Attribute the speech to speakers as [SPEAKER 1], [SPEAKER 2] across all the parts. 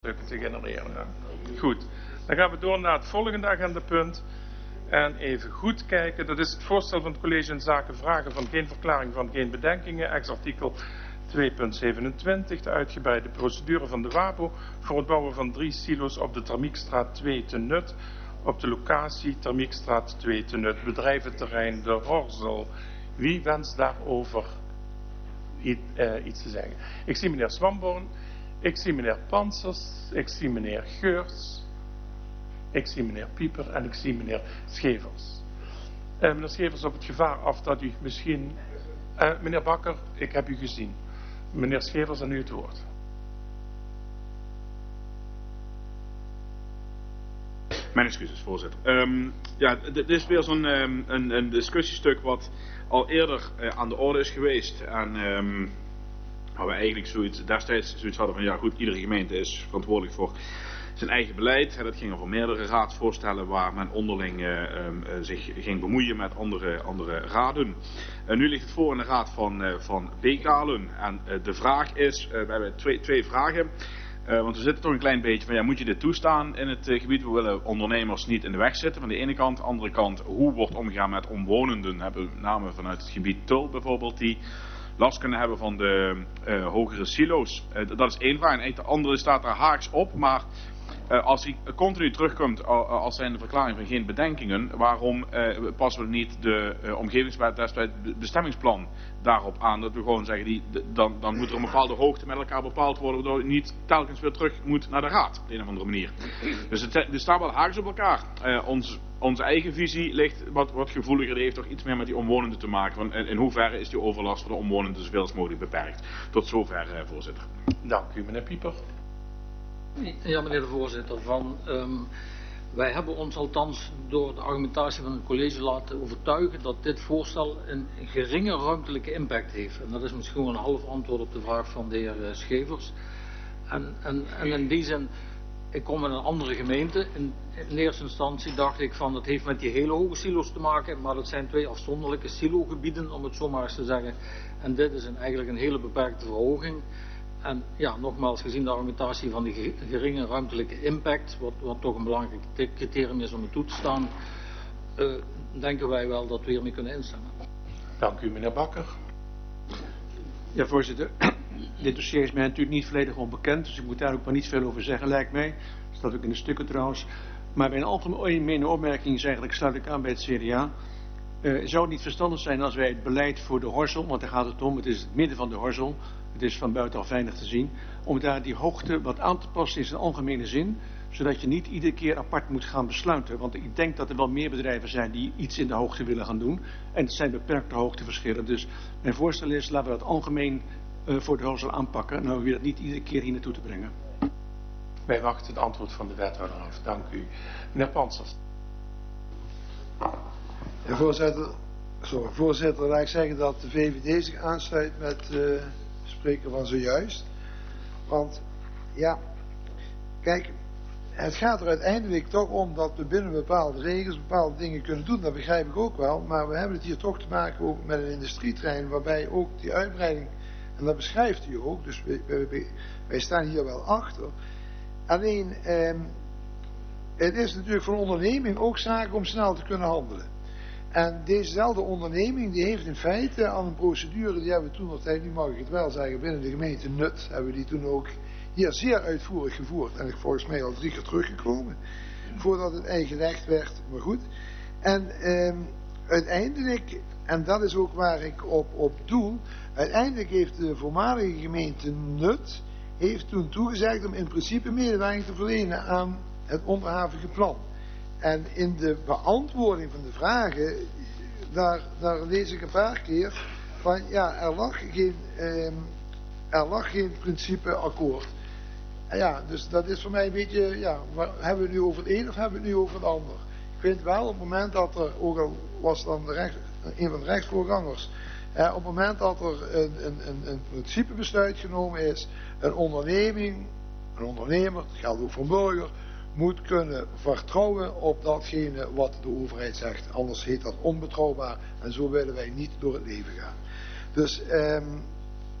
[SPEAKER 1] te genereren. Ja. Goed, dan gaan we door naar het volgende agendapunt. En even goed kijken, dat is het voorstel van het college in zaken vragen van geen verklaring van geen bedenkingen, ex-artikel 2.27, de uitgebreide procedure van de WABO voor het bouwen van 3 silo's op de Thermiekstraat 2 te Nut, op de locatie Thermiekstraat 2 te Nut, bedrijventerrein De Horzel. Wie wenst daarover iets te zeggen? Ik zie meneer Swamborn, ik zie meneer Pansers, ik zie meneer Geurs, ik zie meneer Pieper en ik zie meneer Schevers. Meneer Schevers, op het gevaar af dat u misschien... meneer Bakker, ik heb u gezien. Meneer Schevers, aan u het woord.
[SPEAKER 2] Mijn excuses, voorzitter. Dit is weer zo'n een discussiestuk wat al eerder aan de orde is geweest. En waar we eigenlijk destijds zoiets hadden van, ja goed, iedere gemeente is verantwoordelijk voor zijn eigen beleid. En dat ging over meerdere raadsvoorstellen waar men onderling zich ging bemoeien met andere raden. Nu ligt het voor in de raad van Bekalen. En de vraag is, we hebben twee vragen. Want we zitten toch een klein beetje van, ja, moet je dit toestaan in het gebied? We willen ondernemers niet in de weg zitten, van de ene kant. Aan de andere kant, hoe wordt omgegaan met omwonenden? Hebben we met name vanuit het gebied Tull bijvoorbeeld, die last kunnen hebben van de hogere silo's. Dat is één vraag. En de andere staat daar haaks op, maar als hij continu terugkomt als zijn de verklaring van geen bedenkingen, waarom passen we niet de omgevingswet destijds bestemmingsplan daarop aan? Dat we gewoon zeggen, dan moet er een bepaalde hoogte met elkaar bepaald worden, waardoor je niet telkens weer terug moet naar de raad, op de een of andere manier. Dus het staat wel haaks op elkaar. Onze eigen visie ligt wat gevoeliger, die heeft toch iets meer met die omwonenden te maken. Van in hoeverre is die overlast voor de omwonenden zoveel als mogelijk beperkt. Tot zover, voorzitter.
[SPEAKER 1] Dank u, meneer Pieper.
[SPEAKER 3] Ja, meneer de voorzitter, wij hebben ons althans door de argumentatie van het college laten overtuigen dat dit voorstel een geringe ruimtelijke impact heeft. En dat is misschien een half antwoord op de vraag van de heer Schevers. En in die zin, ik kom in een andere gemeente. In eerste instantie dacht ik van, dat heeft met die hele hoge silo's te maken, maar dat zijn 2 afzonderlijke silogebieden, om het zo maar eens te zeggen. En dit is eigenlijk een hele beperkte verhoging. En ja, nogmaals, gezien de argumentatie van die geringe ruimtelijke impact, wat toch een belangrijk criterium is om het toe te staan, denken wij wel dat we hiermee kunnen instemmen.
[SPEAKER 1] Dank u, meneer Bakker.
[SPEAKER 4] Ja, voorzitter. Dit dossier is mij natuurlijk niet volledig onbekend, dus ik moet daar ook maar niet veel over zeggen, lijkt mij. Dat staat ook in de stukken trouwens. Maar mijn algemene opmerking is eigenlijk, sluit ik aan bij het CDA. Zou het niet verstandig zijn als wij het beleid voor de Horzel, want daar gaat het om, het is het midden van de Horzel, het is van buitenaf weinig te zien, om daar die hoogte wat aan te passen in zijn algemene zin, zodat je niet iedere keer apart moet gaan besluiten. Want ik denk dat er wel meer bedrijven zijn die iets in de hoogte willen gaan doen. En het zijn beperkte hoogteverschillen. Dus mijn voorstel is, laten we dat algemeen voor de Horzel aanpakken. Nou, we dat niet iedere keer hier naartoe te brengen.
[SPEAKER 1] Wij wachten het antwoord van de wethouder af. Dank u. Meneer Pansers.
[SPEAKER 5] Ja, voorzitter, laat ik zeggen dat de VVD zich aansluit met de spreker van zojuist. Want, ja, kijk, het gaat er uiteindelijk toch om dat we binnen bepaalde regels bepaalde dingen kunnen doen. Dat begrijp ik ook wel. Maar we hebben het hier toch te maken ook met een industrieterrein waarbij ook die uitbreiding, en dat beschrijft u ook, dus wij staan hier wel achter. Alleen, het is natuurlijk voor een onderneming ook zaak om snel te kunnen handelen. En dezezelfde onderneming die heeft in feite aan een procedure, die hebben we toen nog tijd, nu mag ik het wel zeggen, binnen de gemeente Nut, hebben we die toen ook hier zeer uitvoerig gevoerd. En volgens mij al 3 keer teruggekomen, voordat het eigen recht werd, maar goed. En uiteindelijk, en dat is ook waar ik op doel, uiteindelijk heeft de voormalige gemeente Nut, heeft toen toegezegd om in principe medewerking te verlenen aan het onderhavige plan. En in de beantwoording van de vragen, daar lees ik een paar keer van, ja, er lag geen principe akkoord. En ja, dus dat is voor mij een beetje, ja, hebben we het nu over het een of hebben we het nu over het ander? Ik vind wel, op het moment dat er, ook al was dan een van de rechtsvoorgangers, op het moment dat er een principebesluit genomen is, een ondernemer, dat geldt ook voor een burger, moet kunnen vertrouwen op datgene wat de overheid zegt. Anders heet dat onbetrouwbaar en zo willen wij niet door het leven gaan. Dus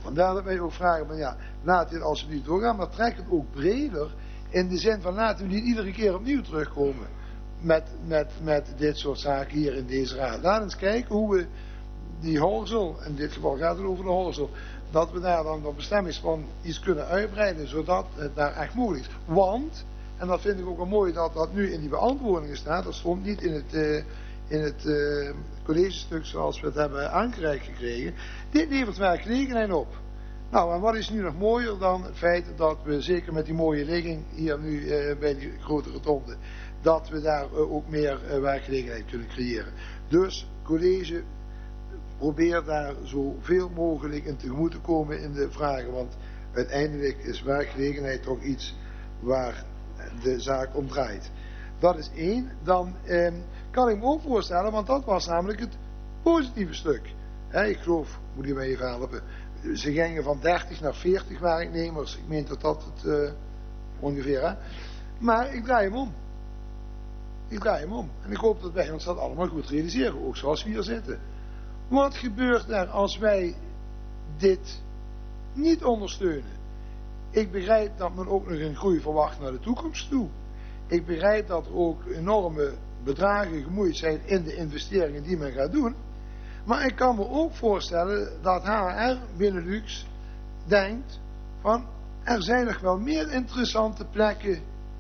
[SPEAKER 5] vandaar dat wij ook vragen, maar ja, laat dit alsjeblieft doorgaan, maar trek het ook breder, in de zin van laten we niet iedere keer opnieuw terugkomen met dit soort zaken hier in deze raad. Laten we eens kijken hoe we die horizon, in dit geval gaat het over de horizon, dat we daar dan op bestemmingsplan iets kunnen uitbreiden, zodat het daar echt mogelijk is. Want, en dat vind ik ook wel mooi dat dat nu in die beantwoordingen staat, dat stond niet in het collegestuk zoals we het hebben aangereikt gekregen, dit levert werkgelegenheid op. Nou, en wat is nu nog mooier dan het feit dat we zeker met die mooie ligging hier nu bij die grote rotonde, dat we daar ook meer werkgelegenheid kunnen creëren. Dus college, probeer daar zoveel mogelijk in tegemoet te komen in de vragen, want uiteindelijk is werkgelegenheid toch iets waar de zaak om draait. Dat is één. Dan kan ik me ook voorstellen, want dat was namelijk het positieve stuk. Ik geloof, moet je mij even helpen, ze gingen van 30 naar 40 werknemers. Ik meen dat het ongeveer, hè. Maar ik draai hem om. En ik hoop dat wij ons dat allemaal goed realiseren, ook zoals we hier zitten. Wat gebeurt er als wij dit niet ondersteunen? Ik begrijp dat men ook nog een groei verwacht naar de toekomst toe. Ik begrijp dat er ook enorme bedragen gemoeid zijn in de investeringen die men gaat doen. Maar ik kan me ook voorstellen dat HR Benelux denkt van er zijn nog wel meer interessante plekken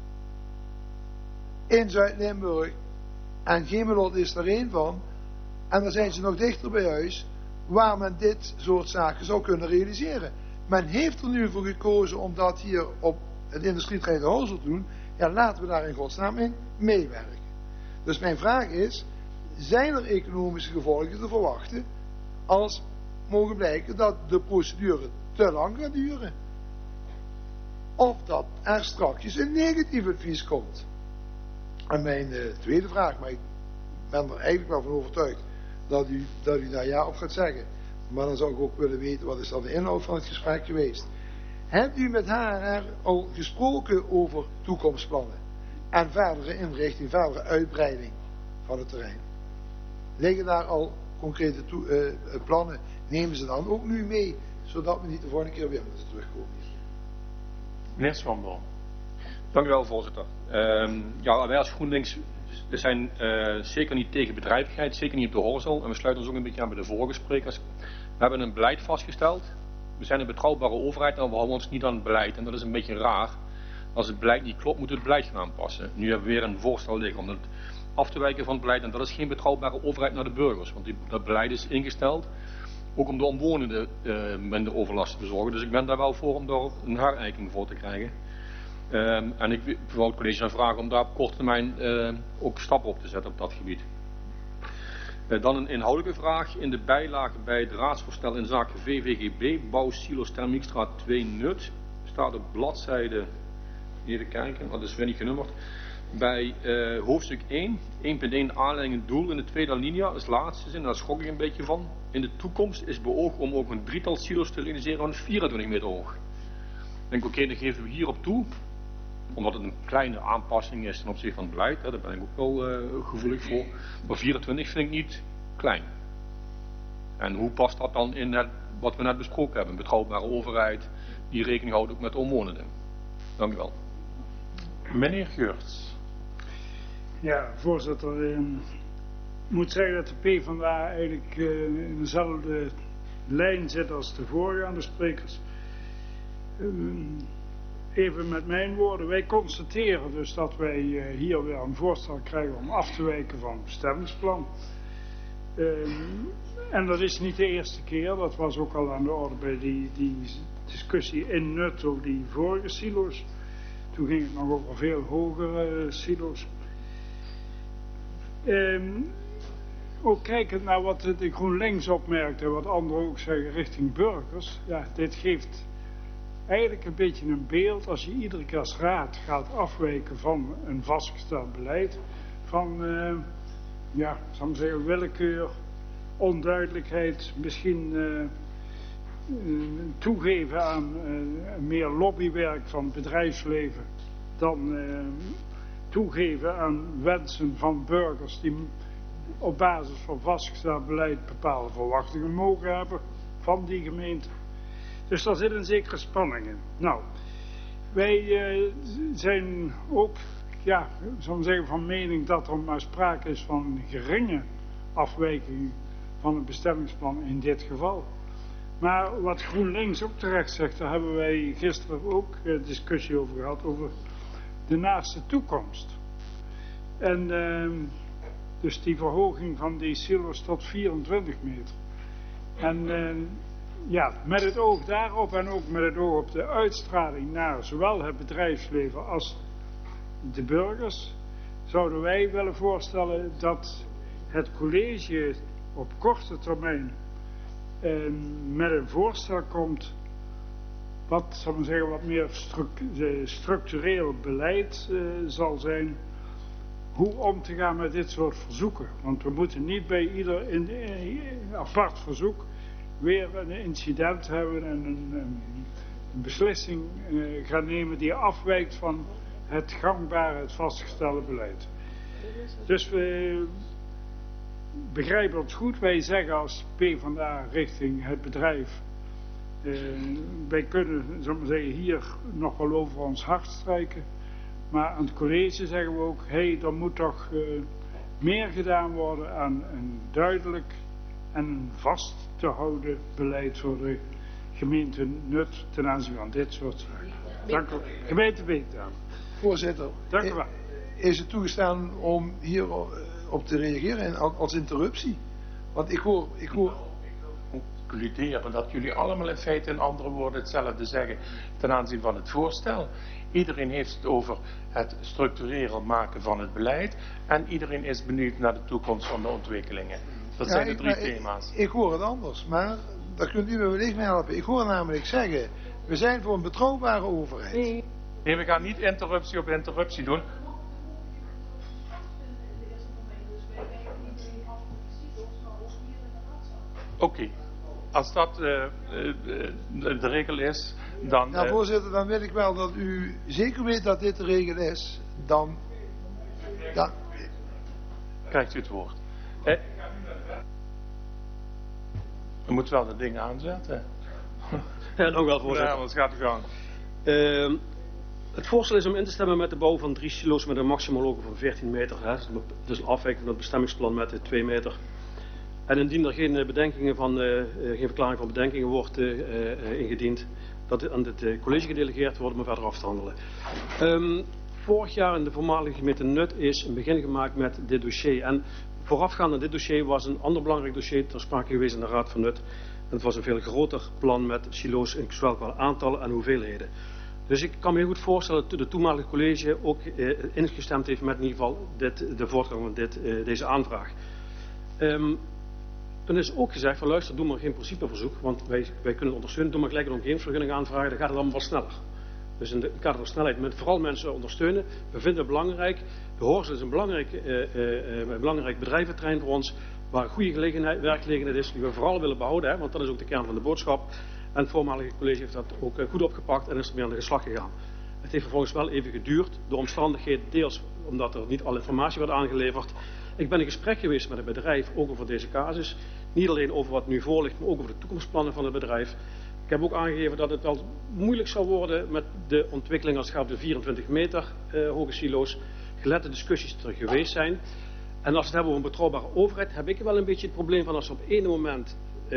[SPEAKER 5] in Zuid-Limburg. En Gemelot is er één van. En dan zijn ze nog dichter bij huis waar men dit soort zaken zou kunnen realiseren. Men heeft er nu voor gekozen om dat hier op het industrieterrein de Hozel te doen. Ja, laten we daar in godsnaam in meewerken. Dus mijn vraag is, zijn er economische gevolgen te verwachten als mogen blijken dat de procedure te lang gaat duren? Of dat er straks een negatief advies komt? En mijn tweede vraag, maar ik ben er eigenlijk wel van overtuigd dat u daar ja op gaat zeggen. Maar dan zou ik ook willen weten, wat is dan de inhoud van het gesprek geweest? Hebt u met HR al gesproken over toekomstplannen? En verdere inrichting, verdere uitbreiding van het terrein? Liggen daar al concrete plannen? Nemen ze dan ook nu mee, zodat we niet de volgende keer weer moeten terugkomen?
[SPEAKER 1] Meneer Swanboom.
[SPEAKER 6] Dank u wel, voorzitter. Ja, wij als GroenLinks zijn zeker niet tegen bedrijvigheid, zeker niet op de horizon. En we sluiten ons ook een beetje aan bij de vorige sprekers. We hebben een beleid vastgesteld. We zijn een betrouwbare overheid en we houden ons niet aan het beleid. En dat is een beetje raar. Als het beleid niet klopt, moeten we het beleid gaan aanpassen. Nu hebben we weer een voorstel liggen om het af te wijken van het beleid. En dat is geen betrouwbare overheid naar de burgers. Want dat beleid is ingesteld ook om de omwonenden minder overlast te bezorgen. Dus ik ben daar wel voor om daar een herijking voor te krijgen. En ik wil het college vragen om daar op korte termijn ook stappen op te zetten op dat gebied. Dan een inhoudelijke vraag. In de bijlage bij het raadsvoorstel in zaken VVGB, bouwsilos Thermiekstraat 2 Nut, staat op bladzijde, even kijken, dat is weer niet genummerd, bij hoofdstuk 1, 1.1 aanleiding en doel in de tweede alinea, dat is laatste zin, daar schrok ik een beetje van. In de toekomst is beoogd om ook een drietal silos te realiseren van 24 meter hoog. Ik denk, oké, dan geven we hierop toe, omdat het een kleine aanpassing is ten opzichte van het beleid, hè, daar ben ik ook wel gevoelig voor. Maar 24 vind ik niet klein. En hoe past dat dan in wat we net besproken hebben? Een betrouwbare overheid die rekening houdt ook met de omwonenden. Dank u wel.
[SPEAKER 1] Meneer Geurts.
[SPEAKER 7] Ja, voorzitter. Ik moet zeggen dat de PvdA eigenlijk in dezelfde lijn zit als de voorgaande sprekers. Even met mijn woorden, wij constateren dus dat wij hier weer een voorstel krijgen om af te wijken van het bestemmingsplan. En dat is niet de eerste keer, dat was ook al aan de orde bij die discussie in Nut over die vorige silo's. Toen ging het nog over veel hogere silo's. Ook kijkend naar wat de GroenLinks opmerkt en wat anderen ook zeggen richting burgers. Ja, dit geeft eigenlijk een beetje een beeld als je iedere keer als raad gaat afwijken van een vastgesteld beleid. Van, ja, zal ik zeggen, willekeur, onduidelijkheid, misschien toegeven aan meer lobbywerk van het bedrijfsleven dan toegeven aan wensen van burgers die op basis van vastgesteld beleid bepaalde verwachtingen mogen hebben van die gemeente. Dus daar zit een zekere spanning in. Nou, wij zijn ook, ja, zou ik zeggen, van mening dat er maar sprake is van een geringe afwijking van het bestemmingsplan in dit geval. Maar wat GroenLinks ook terecht zegt, daar hebben wij gisteren ook discussie over gehad, over de naaste toekomst. En dus die verhoging van die silo's tot 24 meter. En ja, met het oog daarop en ook met het oog op de uitstraling naar zowel het bedrijfsleven als de burgers, zouden wij willen voorstellen dat het college op korte termijn met een voorstel komt wat, zal ik zeggen, wat meer structureel beleid zal zijn, hoe om te gaan met dit soort verzoeken. Want we moeten niet bij ieder apart verzoek weer een incident hebben en een beslissing gaan nemen die afwijkt van het gangbare, het vastgestelde beleid. Dus we begrijpen het goed. Wij zeggen als PvdA richting het bedrijf, wij kunnen, zullen we zeggen, hier nog wel over ons hart strijken. Maar aan het college zeggen we ook, er moet toch meer gedaan worden aan een duidelijk en een vast te houden beleid voor de gemeente Nut ten aanzien van dit soort zaken. Dank u. Gemeente Beekdam.
[SPEAKER 5] Voorzitter,
[SPEAKER 7] Dank u wel.
[SPEAKER 5] is het toegestaan om hier op te reageren en als interruptie? Want ik hoor
[SPEAKER 1] Concluderen dat jullie allemaal in feite in andere woorden hetzelfde zeggen ten aanzien van het voorstel. Iedereen heeft het over het structureel maken van het beleid en iedereen is benieuwd naar de toekomst van de ontwikkelingen. Dat zijn de drie thema's.
[SPEAKER 5] Ik hoor het anders, maar daar kunt u me wellicht mee helpen. Ik hoor namelijk zeggen, we zijn voor een betrouwbare overheid.
[SPEAKER 1] Nee, we gaan niet interruptie op interruptie doen. Oké. Als dat de regel is, dan...
[SPEAKER 5] Nou, voorzitter, dan wil ik wel dat u zeker weet dat dit de regel is. Dan
[SPEAKER 1] krijgt u het woord. U moet wel de dingen aanzetten.
[SPEAKER 8] Ja, dank u wel, voorzitter.
[SPEAKER 1] Ja, anders gaat u gang.
[SPEAKER 8] Het voorstel is om in te stemmen met de bouw van 3 silo's met een maximaal logo van 14 meter. Hè. Dus een afwijking van het bestemmingsplan met 2 meter. En indien er geen verklaring van bedenkingen wordt ingediend, dat het aan het college gedelegeerd wordt om verder af te handelen. Vorig jaar in de voormalige gemeente Nut is een begin gemaakt met dit dossier. En voorafgaand aan dit dossier was een ander belangrijk dossier ter sprake geweest in de Raad van Nut. En het was een veel groter plan met silo's in zowel qua aantallen en hoeveelheden. Dus ik kan me heel goed voorstellen dat het toenmalige college ook ingestemd heeft met in ieder geval de voortgang van deze aanvraag. Toen is ook gezegd van luister, doe maar geen principeverzoek, want wij kunnen het ondersteunen, doe maar gelijk een omgevingsvergunning aanvragen, dan gaat het allemaal wat sneller. Dus in het kader van snelheid met vooral mensen ondersteunen. We vinden het belangrijk, de Hoornsel is een belangrijk bedrijventerrein voor ons, waar goede werkgelegenheid is, die we vooral willen behouden, hè, want dat is ook de kern van de boodschap. En het voormalige college heeft dat ook goed opgepakt en is ermee aan de slag gegaan. Het heeft vervolgens wel even geduurd, de omstandigheden deels omdat er niet alle informatie werd aangeleverd. Ik ben in gesprek geweest met het bedrijf, ook over deze casus. Niet alleen over wat nu voor ligt, maar ook over de toekomstplannen van het bedrijf. Ik heb ook aangegeven dat het wel moeilijk zal worden met de ontwikkeling als het gaat om de 24 meter hoge silo's. Gelette discussies er geweest zijn. En als we het hebben over een betrouwbare overheid, heb ik wel een beetje het probleem van als we op één moment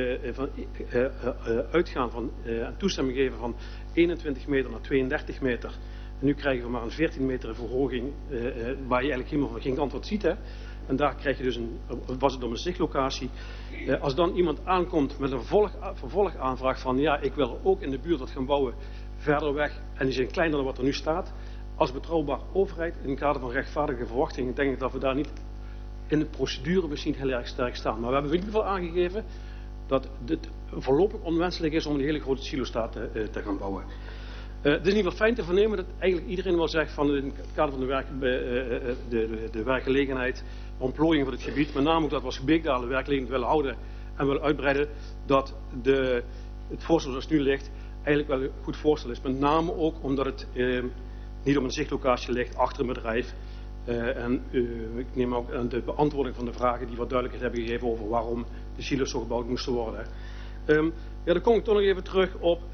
[SPEAKER 8] uitgaan van toestemming geven van 21 meter naar 32 meter. En nu krijgen we maar een 14 meter verhoging waar je eigenlijk helemaal geen antwoord ziet. Hè? En daar krijg je dus was het om een zichtlocatie. Als dan iemand aankomt met een vervolgaanvraag van ja, ik wil ook in de buurt wat gaan bouwen verder weg en die zijn kleiner dan wat er nu staat. Als betrouwbare overheid in het kader van rechtvaardige verwachtingen denk ik dat we daar niet in de procedure misschien heel erg sterk staan. Maar we hebben in ieder geval aangegeven dat het voorlopig onwenselijk is om een hele grote silostaat te gaan bouwen. Het is in ieder geval fijn te vernemen dat eigenlijk iedereen wel zegt van in het kader van de werkgelegenheid, ontplooiing van het gebied, met name ook dat we als Beekdalen werkgelegenheid willen houden en willen uitbreiden, dat het voorstel zoals het nu ligt eigenlijk wel een goed voorstel is. Met name ook omdat het niet op een zichtlocatie ligt achter een bedrijf. Ik neem ook aan de beantwoording van de vragen die wat duidelijkheid hebben gegeven over waarom de silo's zo gebouwd moesten worden. Dan kom ik toch nog even terug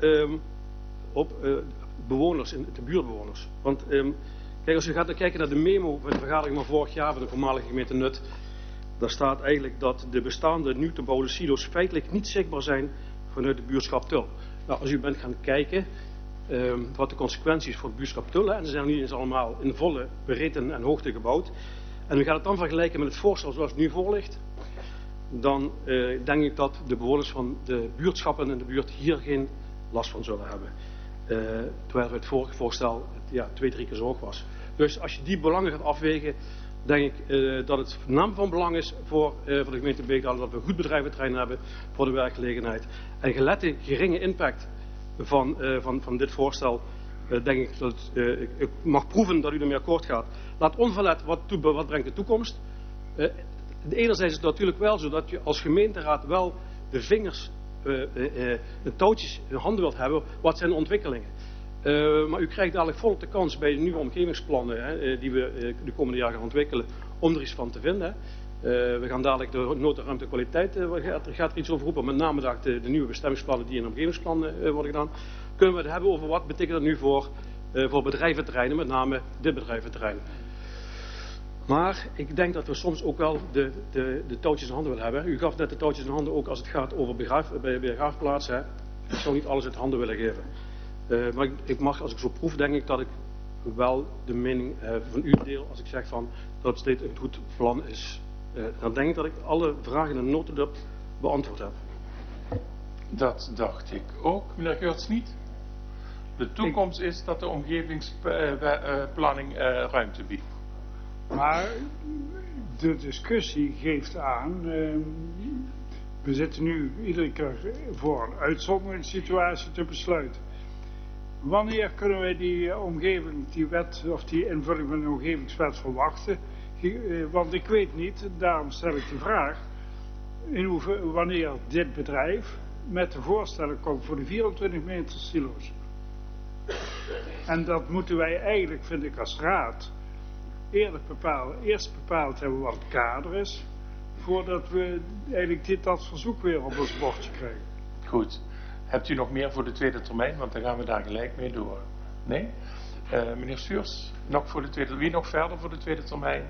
[SPEAKER 8] op bewoners, de buurtbewoners. Want kijk, als je gaat kijken naar de memo van de vergadering van vorig jaar van de voormalige gemeente Nut, daar staat eigenlijk dat de bestaande nu te bouwde silo's feitelijk niet zichtbaar zijn vanuit de buurtschap Tull. Nou, als u bent gaan kijken wat de consequenties voor de buurtschap Tull, en ze zijn nu eens allemaal in volle breedte en hoogte gebouwd, en u gaat het dan vergelijken met het voorstel zoals het nu voor ligt, dan denk ik dat de bewoners van de buurtschappen in de buurt hier geen last van zullen hebben. Terwijl het vorige voorstel 2-3 keer zo hoog was. Dus als je die belangen gaat afwegen, denk ik dat het van naam van belang is voor de gemeente Beekdalen dat we een goed bedrijventerrein hebben voor de werkgelegenheid. En gelet de geringe impact van dit voorstel, denk ik dat ik mag proeven dat u ermee akkoord gaat. Laat onverlet wat brengt de toekomst. Enerzijds is het natuurlijk wel zo dat je als gemeenteraad wel de vingers, de touwtjes in handen wilt hebben. Wat zijn de ontwikkelingen? Maar u krijgt dadelijk volop de kans bij de nieuwe omgevingsplannen die we de komende jaren gaan ontwikkelen om er iets van te vinden. We gaan dadelijk de noodruimtekwaliteit, gaat er iets over roepen, met name de nieuwe bestemmingsplannen die in omgevingsplannen worden gedaan. Kunnen we het hebben over wat betekent dat nu voor bedrijventerreinen, met name dit bedrijventerrein. Maar ik denk dat we soms ook wel de touwtjes in handen willen hebben. U gaf net de touwtjes in handen ook als het gaat over begraafplaatsen. Ik zou niet alles in handen willen geven. Maar ik mag, als ik zo proef, denk ik dat ik wel de mening van u deel als ik zeg van dat dit een goed plan is. Dan denk ik dat ik alle vragen in een notendop beantwoord heb.
[SPEAKER 1] Dat dacht ik ook, meneer Geurts niet. De toekomst is dat de omgevingsplanning ruimte biedt.
[SPEAKER 7] Maar de discussie geeft aan, we zitten nu iedere keer voor een uitzonderingssituatie te besluiten. Wanneer kunnen wij die omgeving, die wet of die invulling van de omgevingswet verwachten? Want ik weet niet, daarom stel ik de vraag, wanneer dit bedrijf met de voorstellen komt voor de 24 meter silo's. En dat moeten wij eigenlijk, vind ik als raad, eerst bepaald hebben wat het kader is, voordat we eigenlijk dat verzoek weer op ons bordje krijgen.
[SPEAKER 1] Goed. Hebt u nog meer voor de tweede termijn? Want dan gaan we daar gelijk mee door. Nee? Meneer Stuurs, nog voor de tweede, wie nog verder voor de tweede termijn?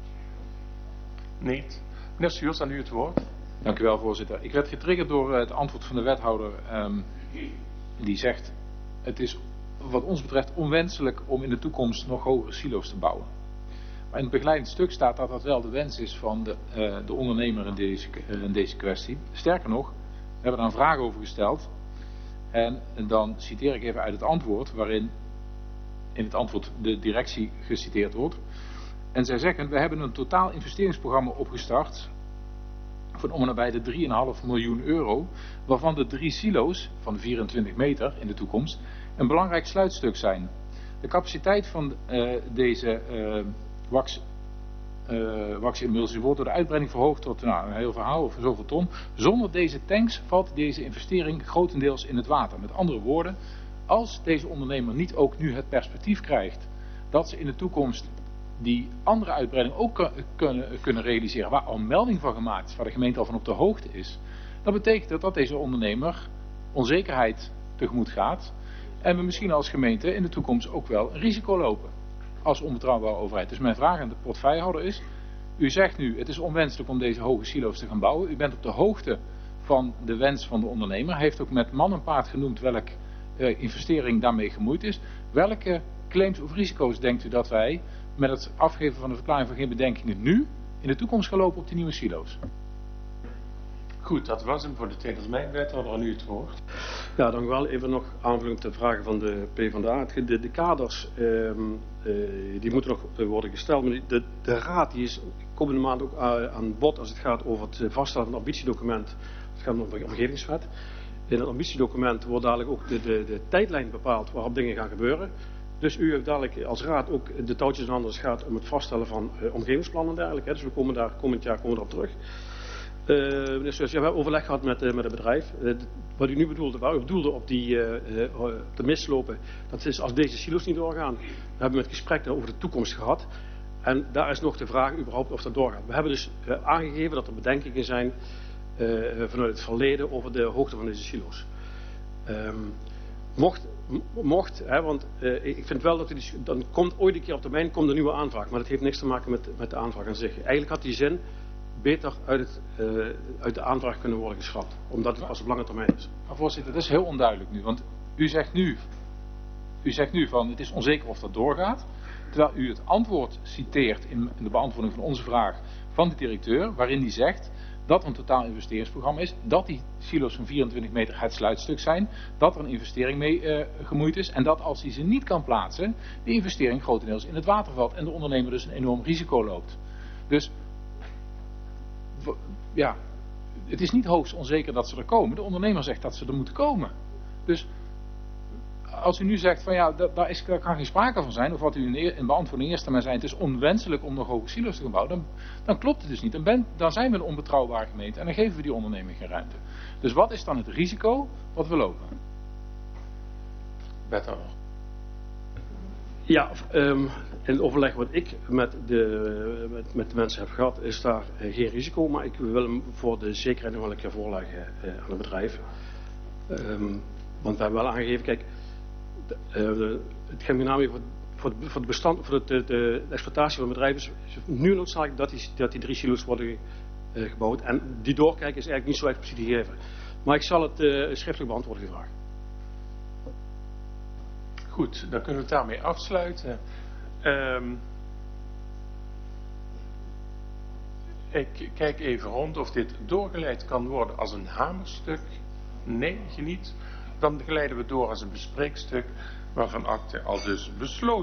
[SPEAKER 1] Niet. Meneer Stuurs, aan u het woord.
[SPEAKER 9] Dank u wel, voorzitter. Ik werd getriggerd door het antwoord van de wethouder. Die zegt, het is wat ons betreft onwenselijk om in de toekomst nog hogere silo's te bouwen. Maar in het begeleidend stuk staat dat dat wel de wens is van de ondernemer in deze kwestie. Sterker nog, we hebben daar een vraag over gesteld. En dan citeer ik even uit het antwoord, waarin in het antwoord de directie geciteerd wordt. En zij zeggen, we hebben een totaal investeringsprogramma opgestart van om en nabij de 3,5 miljoen euro, waarvan de 3 silo's van 24 meter in de toekomst een belangrijk sluitstuk zijn. De capaciteit van deze wax-emulsie wordt door de uitbreiding verhoogd tot een heel verhaal over zoveel ton. Zonder deze tanks valt deze investering grotendeels in het water. Met andere woorden, als deze ondernemer niet ook nu het perspectief krijgt dat ze in de toekomst die andere uitbreiding ook kunnen realiseren, waar al melding van gemaakt is, waar de gemeente al van op de hoogte is, dan betekent dat dat deze ondernemer onzekerheid tegemoet gaat en we misschien als gemeente in de toekomst ook wel een risico lopen als onbetrouwbare overheid. Dus mijn vraag aan de portefeuillehouder is, u zegt nu het is onwenselijk om deze hoge silo's te gaan bouwen, u bent op de hoogte van de wens van de ondernemer, hij heeft ook met man en paard genoemd welke investering daarmee gemoeid is. Welke claims of risico's denkt u dat wij met het afgeven van de verklaring van geen bedenkingen nu in de toekomst gaan lopen op die nieuwe silo's?
[SPEAKER 1] Goed, dat was hem voor de tweede termijn. Wethouder, aan u het woord.
[SPEAKER 8] Ja, dan wel even nog aanvullend te vragen van de PvdA. De kaders die moeten nog worden gesteld. Maar de raad die is komende maand ook aan bod als het gaat over het vaststellen van het ambitiedocument. Het gaat om de omgevingswet. In het ambitiedocument wordt dadelijk ook de tijdlijn bepaald waarop dingen gaan gebeuren. Dus u heeft dadelijk als raad ook de touwtjes in handen als het gaat om het vaststellen van omgevingsplannen en dergelijke. Dus we komen daar komend jaar erop terug. Meneer Stuurs, we hebben overleg gehad met het bedrijf. Wat u nu bedoelde, waar u bedoelde op de mislopen, dat is als deze silo's niet doorgaan. We hebben met gesprekken over de toekomst gehad. En daar is nog de vraag überhaupt of dat doorgaat. We hebben dus aangegeven dat er bedenkingen zijn vanuit het verleden over de hoogte van deze silo's. Mocht, want ik vind wel dat dan komt ooit een keer op termijn komt een nieuwe aanvraag, maar dat heeft niks te maken met de aanvraag aan zich. Eigenlijk had die zin beter uit de aanvraag kunnen worden geschrapt, omdat het pas op lange termijn is.
[SPEAKER 9] Maar voorzitter, dat is heel onduidelijk nu, want u zegt nu van het is onzeker of dat doorgaat, terwijl u het antwoord citeert in de beantwoording van onze vraag van de directeur, waarin die zegt dat er een totaal investeringsprogramma is, dat die silo's van 24 meter het sluitstuk zijn, dat er een investering mee gemoeid is en dat als hij ze niet kan plaatsen, de investering grotendeels in het water valt en de ondernemer dus een enorm risico loopt. Dus ja, het is niet hoogst onzeker dat ze er komen. De ondernemer zegt dat ze er moeten komen. Dus als u nu zegt van ja, daar kan geen sprake van zijn, of wat u in beantwoording eerst aan mij zei, het is onwenselijk om nog hoge silo's te gaan bouwen, dan klopt het dus niet. Dan zijn we een onbetrouwbare gemeente en dan geven we die onderneming geen ruimte. Dus wat is dan het risico wat we lopen?
[SPEAKER 1] Wethouder.
[SPEAKER 8] Ja, in het overleg wat ik met de mensen heb gehad, is daar geen risico, maar ik wil hem voor de zekerheid nog wel een keer voorleggen aan het bedrijf. Want we hebben wel aangegeven, kijk, het gaat met name voor de exploitatie van het bedrijf is nu noodzakelijk dat die 3 silo's worden gebouwd. En die doorkijk is eigenlijk niet zo expliciet gegeven. Maar ik zal het schriftelijk beantwoorden, die vraag.
[SPEAKER 1] Goed, dan kunnen we het daarmee afsluiten. Ik kijk even rond of dit doorgeleid kan worden als een hamerstuk. Nee, niet. Dan geleiden we door als een bespreekstuk waarvan akte al dus besloten.